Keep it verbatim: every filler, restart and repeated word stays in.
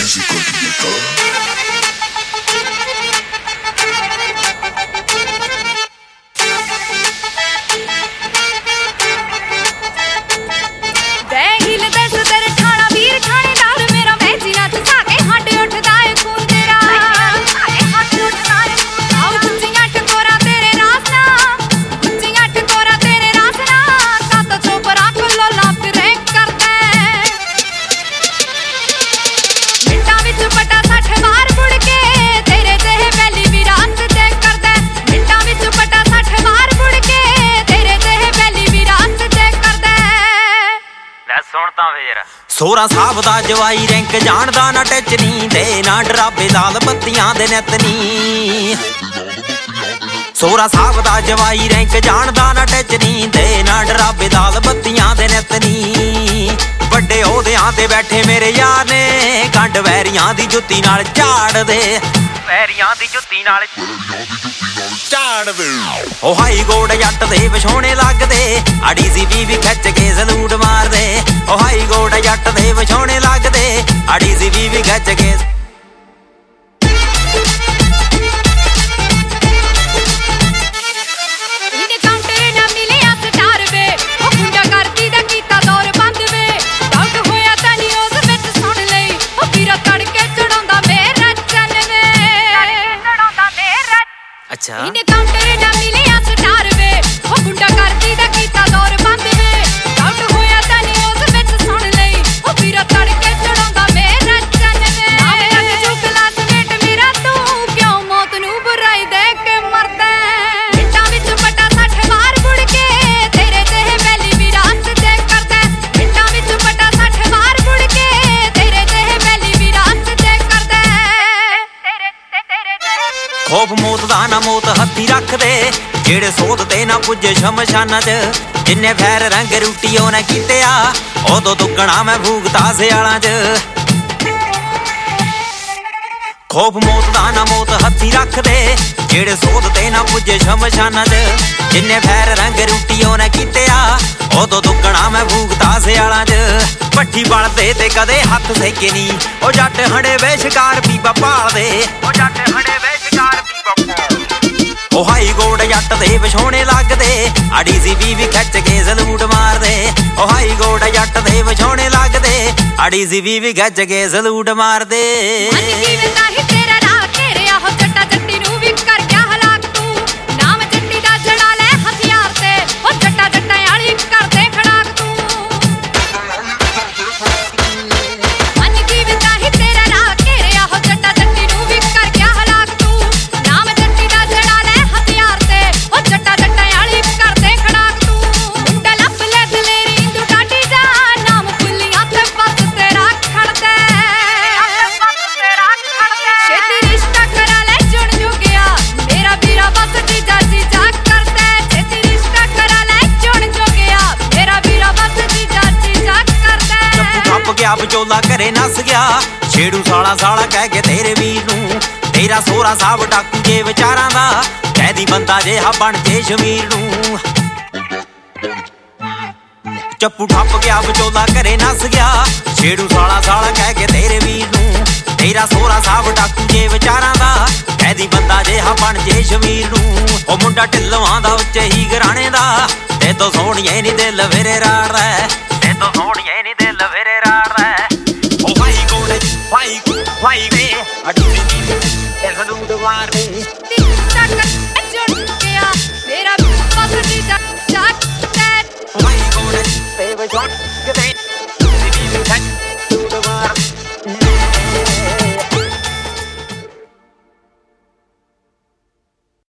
सोरा साहब दा जवाई रैंक जानदा ना टच नी दे ना डराबे लाल बत्तियां दे नैत नी सोरा साहब दा जवाई रैंक जानदा ना टच नी दे ना डराबे लाल बत्तियां दे नैत नी बड़े ओहदियां ते बैठे मेरे यार ने कंड वैरियां दी जुत्ती नाल झाड़ दे वैरियां दी जुत्ती नाल झाड़ दे ओ हाई गोड जट दे विछोणे लगदे आड़ी सी बीवी खिच के सलूट मार दे ओ हाई गोड जट दे विछोणे लगदे आड़ी सी बीवी खिच के अच्छा इने काउंटर ना मिलिया स्टार वे ओ गुंडा करदी दा कीता दौर बंद वे डाउट होया तनी उस विच सुन लई ओ ਵੀਰਾ ਤੜਕੇ ਚੜਾਉਂਦਾ ਮੇਰਾ ਚੰਨ ਵੇ ਨਾਮ ਲੱਗ ਜੂ ਕਲਾਸ ਮੇਟ ਮੇਰਾ ਤੂੰ ਕਿਉਂ ਮੌਤ ਨੂੰ ਬੁਰਾਈ ਦੇ ਕੇ ਮਰਦਾ ਮਿੰਟਾਂ ਵਿੱਚ ਪਟਾ ਸੱਠ ਵਾਰ ਮੁੜ ਕੇ ਤੇਰੇ ਤੇ ਪਹਿਲੀ ਵਿਰਾਸਤ ਦੇ ਕਰਦਾ ਮਿੰਟਾਂ ਵਿੱਚ ਪਟਾ ਸੱਠ ਵਾਰ ਮੁੜ ਕੇ ਤੇਰੇ ਤੇ ਪਹਿਲੀ ਵਿਰਾਸਤ ਦੇ ਕਰਦਾ ਤੇਰੇ ਤੇ ਤੇਰੇ ਤੇ ਖੋਫ ਮੌਤ ਦਾ ਨਾ ਮੌਤ ਹੱਥੀ ਰੱਖ ਦੇ ਜਿਹੜੇ ਸੋਧ ਤੇ ਨਾ ਪੁੱਜੇ ਸ਼ਮਸ਼ਾਨਾਂ ਚ ਜਿੰਨੇ ਫੈਰ ਰੰਗ ਰੂਟੀ ਉਹਨੇ ਕੀਤੇ ਆ ਉਦੋਂ ਦੁੱਗਣਾ ਮੈਂ ਭੂਗਤਾ ਸਿਆਲਾਂ ਚ ਖੋਫ ਮੌਤ ਦਾ ਨਾ ਮੌਤ ਹੱਥੀ ਰੱਖ ਦੇ ਜਿਹੜੇ ਸੋਧ ਤੇ ਨਾ ਪੁੱਜੇ ਸ਼ਮਸ਼ਾਨਾਂ ਚ ਜਿੰਨੇ ਫੈਰ ਰੰਗ ਰੂਟੀ ਉਹਨੇ ਕੀਤੇ ਆ ਉਦੋਂ ਦੁੱਗਣਾ ਮੈਂ ਭੂਗਤਾ ਸਿਆਲਾਂ ਚ ਪੱਠੀ ਬਲਦੇ ਤੇ ਕਦੇ ਹੱਥ ਸੇਕੇ ਨੀ ਉਹ ਜੱਟ ਹੜੇ ਵੇ ਸ਼ਿਕਾਰ ਬੀਬਾ ਭਾਲਦੇ ਉਹ ਜੱਟ ਹੜੇ ਵੇ ਸ਼ਿਕਾਰ ਬੀਬਾ ਭਾਲਦੇ ਉਹ ਹਾਈ ਗੋਡ ਜੱਟ ਦੇ ਵਿਛੋਣੇ ਲੱਗਦੇ ਆੜੀ ਸੀ ਬੀਵੀ ਖਿੱਚ ਕੇ ਸਲੂਟ ਮਾਰਦੇ ਉਹ ਹਾਈ ਗੋਡ ਜੱਟ ਦੇ ਵਿਛੋਣੇ ਲੱਗਦੇ ਆੜੀ ਸੀ ਬੀਵੀ ਖਿੱਚ ਕੇ ਸਲੂਟ ਮਾਰਦੇ ਮਨ ਜੀਵਦਾ ਹੀ ਤੇਰਾ ਰਾਹ ਘੇਰਿਆ ਹੋ ਜੱਟਾ ਜੱਟੀ ਨੂੰ ਵੀ ਕਰ ਗਿਆ ਹਲਾਕ ਤੂੰ ਨਾਮ ਜੱਟੀ ਦਾ ਜੜਾ ਲੈ ਹਥਿਆਰ ਤੇ ਉਹ ਜੱਟਾ ਜੱਟਾਂ ਵਾਲੀ ਕਰਦੇ ਖੜਾਕ ਤੂੰ ਮਨ ਜੀਵਦਾ ਹੀ ਤੇਰਾ ਰਾਹ ਘੇਰਿਆ ਹੋ ਜੱਟਾ ਜੱਟੀ ਨੂੰ ਵੀ ਕਰ ਗਿਆ ਹਲਾਕ ਤੂੰ ਨਾਮ ਜੱਟੀ ਦਾ ਜੜਾ ਲੈ ਹਥਿਆਰ ਤੇ ਉਹ ਜੱਟਾ ਜੱਟਾਂ ਵਾਲੀ ਕਰਦੇ ਖੜਾਕ ਤੂੰ ਮੁੰਡਾ ਲੱਭ ਲੈ ਦਲੇਰੀ ਤੂੰ ਡਾਢੀ ਜਾ ਨਾਮ ਭੁੱਲੀਆਂ ਤੇ ਬਸ ਤੇਰਾ ਖੜਦਾ ਛੇਤੀ ਰਿਸ਼ਤਾ ਕਰਾ ਲੈ ਜੁਣ ਜੋਗਿਆ ਮੇਰਾ ਵੀਰਾ ਬਸ ਜੀਜਾ ਜੀਜਾ ਕਰਦਾ ਛੇਤੀ ਰਿਸ਼ਤਾ ਕਰਾ ਲੈ ਜੁਣ ਜੋਗਿਆ ਮੇਰਾ ਵੀਰਾ ਬਸ ਜੀਜਾ ਜੀਜਾ ਕਰਦਾ ਚੱਪੂ ਠੱਪ ਗਿਆ ਵਿਚੋਲਾ ਘਰੇ ਨੱਸ ਗਿਆ ਛੇੜੂ ਸਾਲਾ ਸਾਲਾ ਕਹਿ ਕੇ ਤੇਰੇ ਵੀਰ ਨੂੰ ਤੇਰਾ ਸੋਹਰਾ ਸਾਹਿਬ ਡਾਕੂ ਜੇ ਵਿਚਾਰਾਂ ਦਾ ਕੈਦੀ ਬੰਦਾ ਜਿਹਾ ਬਣ ਜੇ ਸ਼ਮੀਰ ਨੂੰ ਚੱਪੂ ਠੱਪ ਗਿਆ ਵਿਚੋਲਾ ਘਰੇ ਨੱਸ ਗਿਆ ਛੇੜੂ ਸਾਲਾ ਸਾਲਾ ਕਹਿ ਕੇ ਤੇਰੇ ਵੀਰ ਨੂੰ ਤੇਰਾ ਸੋਹਰਾ ਸਾਹਿਬ ਡਾਕੂ ਜੇ ਵਿਚਾਰਾਂ ਦਾ ਕੈਦੀ ਬੰਦਾ ਜਿਹਾ ਬਣ ਜੇ ਸ਼ਮੀਰ ਨੂੰ ਉਹ ਮੁੰਡਾ ਢਿੱਲਵਾਂ ਦਾ ਉੱਚੇ ਹੀ ਘਰਾਣੇ ਦਾ ਤੇ ਤੋਂ ਸੋਹਣੀਏ ਨੀ ਦਿਲ ਵੀਰੇ ਰਾੜਦਾ ਤੇ ਤੋਂ ਸੋਹਣੀਏ ਨੀ ਦਿਲ ਵੀਰੇ ਰਾੜਦਾ ਉਹ ਭਾਈ ਗੋਡੇ ਭਾਈ ਭਾਈ ਵੇ ਅੜੀ ਨੀ ਇਹ ਸਲੂਟ ਮਾਰਦੇ